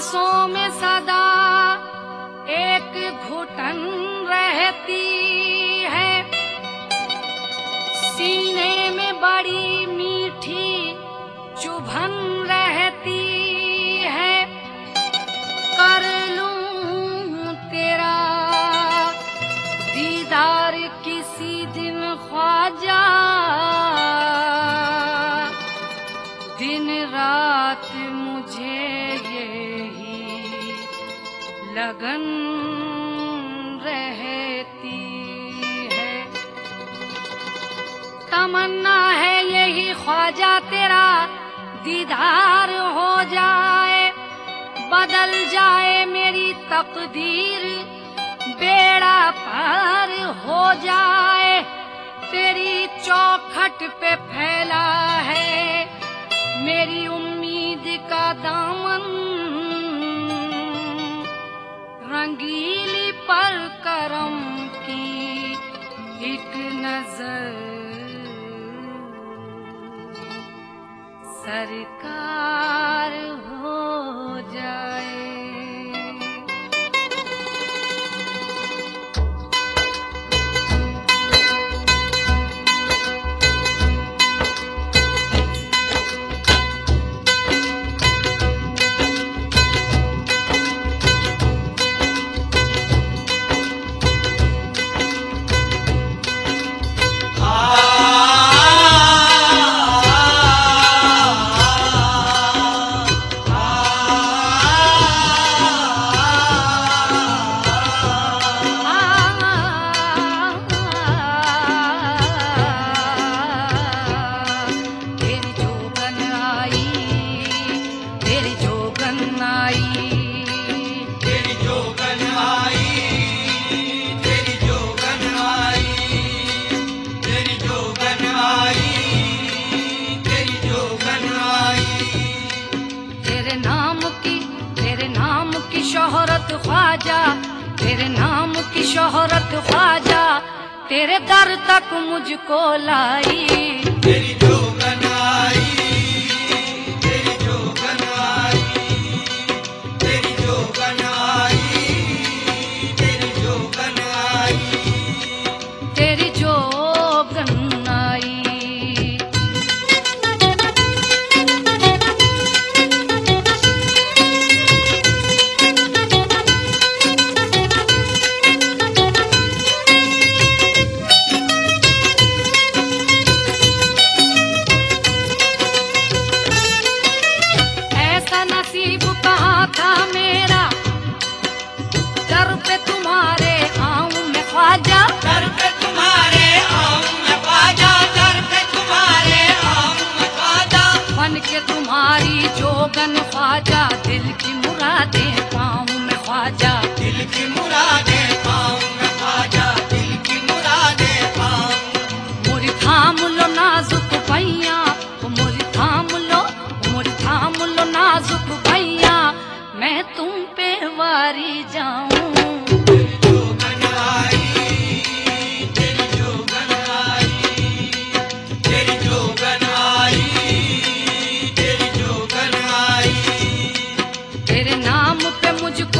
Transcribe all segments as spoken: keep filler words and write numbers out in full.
सांसों में सदा एक घुटन रहती है, सीने में बड़ी मीठी चुभन रहती है। कर लूं तेरा दीदार किसी दिन ख्वाजा, दिन रात मुझे यही लगन रहती है। तमन्ना है यही ख्वाजा तेरा दीदार हो जाए, बदल जाए मेरी तकदीर, बेड़ा पार हो जाए। तेरी चौखट पे फैला है मेरी उम्मीद का दामन, रंगीली पर करम की एक नजर सरकार हो जाए। शोहरत ख्वाजा, तेरे नाम की शोहरत ख्वाजा, तेरे दर तक मुझको लाई। तेरी जोगन आई, तेरी जोगन आई, तेरी जोगन आई, तेरी जोगन आई, तेरी जोगन आई। नसीब कहाँ था मेरा, दर पे तुम्हारे आऊं मैं ख्वाजा, दर पे तुम्हारे आऊं मैं ख्वाजा, दर पे तुम्हारे आऊं मैं ख्वाजा। बन के तुम्हारी जोगन ख्वाजा, दिल की मुरादें पाऊं मैं ख्वाजा, दिल की मुरादें पाऊं मैं ख्वाजा, दिल की मुरादें पाऊं। मोरी थाम लो नाजुक भैया, मोरी थाम लो, मोरी थाम लो नाजुक भैया, मैं तुम पे वारी जाऊं। तेरी जोगन आई, तेरी जोगन आई, तेरी जोगन आई, तेरी जोगन आई। तेरे नाम पे मुझको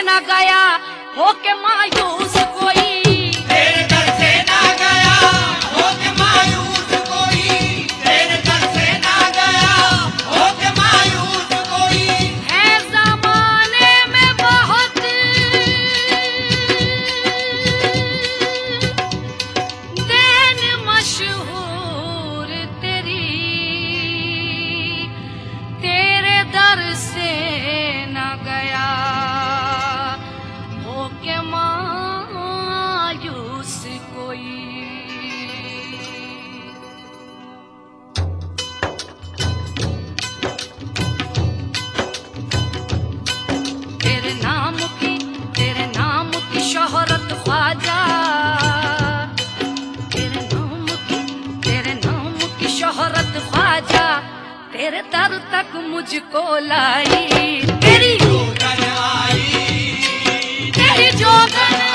न गया होके मायूस कोई, तेरे दर से ना गया होके मायूस कोई, तेरे दर से ना गया होके मायूस कोई। है जमाने में बहुत देन मशहूर तेरी, तेरे दर से न गया होके मायूस कोई। तेरे नाम की तेरे नाम की शोहरत ख्वाजा, तेरे नाम की तेरे नाम की शोहरत ख्वाजा, तेरे दर तक मुझको लाई, तेरी जोगन आई, तेरी जोगन